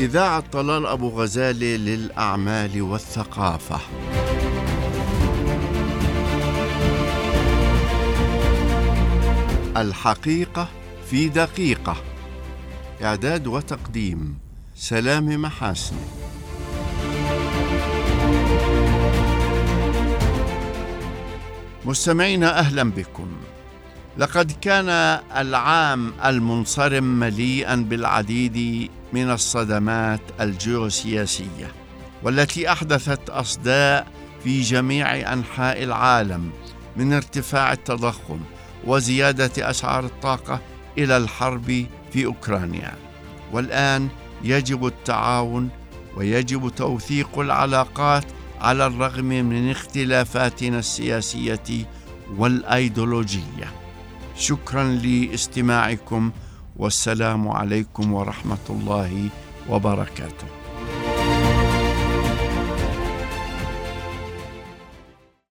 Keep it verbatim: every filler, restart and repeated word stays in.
إذاعة طلال أبو غزالة للأعمال والثقافة. الحقيقة في دقيقة. إعداد وتقديم سلام محاسن. مستمعينا، أهلا بكم. لقد كان العام المنصرم مليئا بالعديد من الصدمات الجيوسياسية والتي أحدثت أصداء في جميع أنحاء العالم، من ارتفاع التضخم وزيادة أسعار الطاقة إلى الحرب في أوكرانيا. والآن يجب التعاون ويجب توثيق العلاقات على الرغم من اختلافاتنا السياسية والأيديولوجية. شكرا لاستماعكم، والسلام عليكم ورحمة الله وبركاته.